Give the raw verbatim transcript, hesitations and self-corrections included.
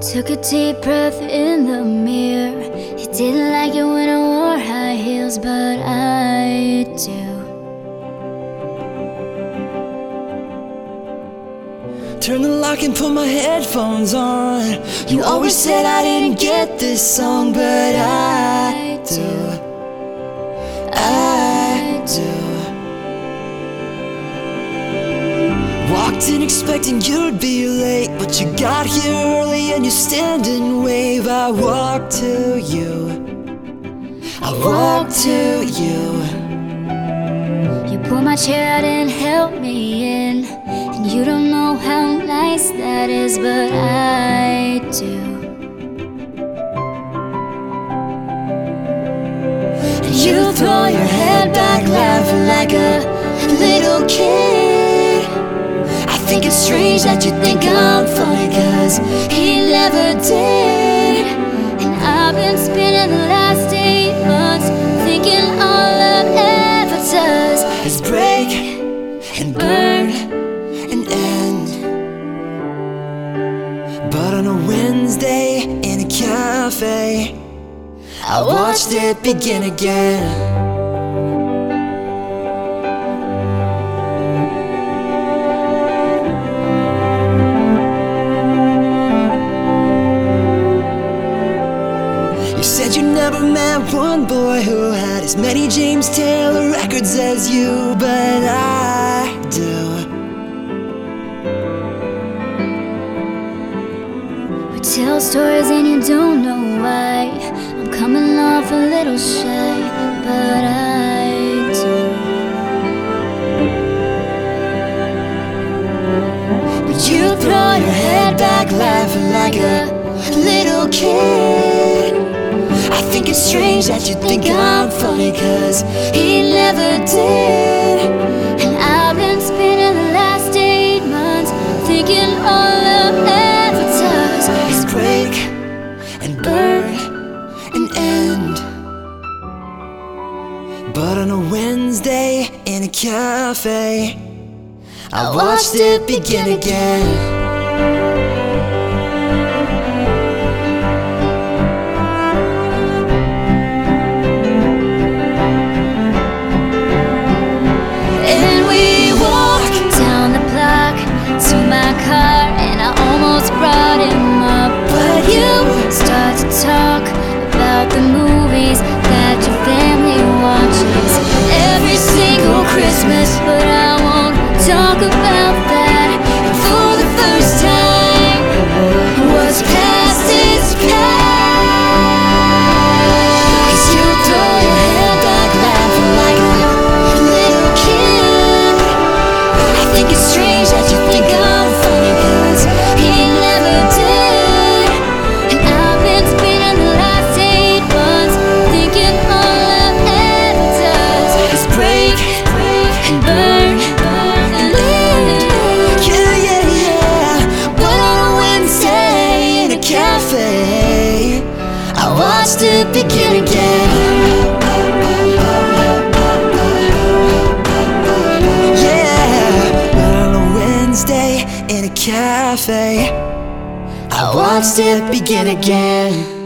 Took a deep breath in the mirror. He didn't like it when I wore high heels, but I do. Turn the lock and put my headphones on. You always said I didn't get this song, but I do. I do. Walked in expecting you'd be late, but you got here early and you stand and wave. I walked to you. I walked to you. You pulled my chair out and helped me in, and you don't know how nice that is, but I do. And you throw your head back laughing like a little kid. I think it's strange that you think I'm funny, cause he never did. And I've been spending the last eight months thinking all love ever does is break and burn and end. But on a Wednesday in a cafe, I watched it begin again. You said you never met one boy who had as many James Taylor records as you, but I do. We tell stories and you don't know why. I'm coming off a little shy, but I do. But you throw your head back laughing like a little kid. I think it's strange that you think I'm funny, cause he never did. And I've been spending the last eight months thinking all love ever does is break and burn and end. But on a Wednesday in a cafe, I watched it begin again. Talk about the movies that your family watches every single Christmas, but I won't talk about that. And for the first time, what's past is past. 'Cause you throw your head back laughing like a little kid. I think it's strange that you think I'm funny, 'cause he never did. I watched it begin again. Yeah, but on a Wednesday in a cafe, I watched it begin again.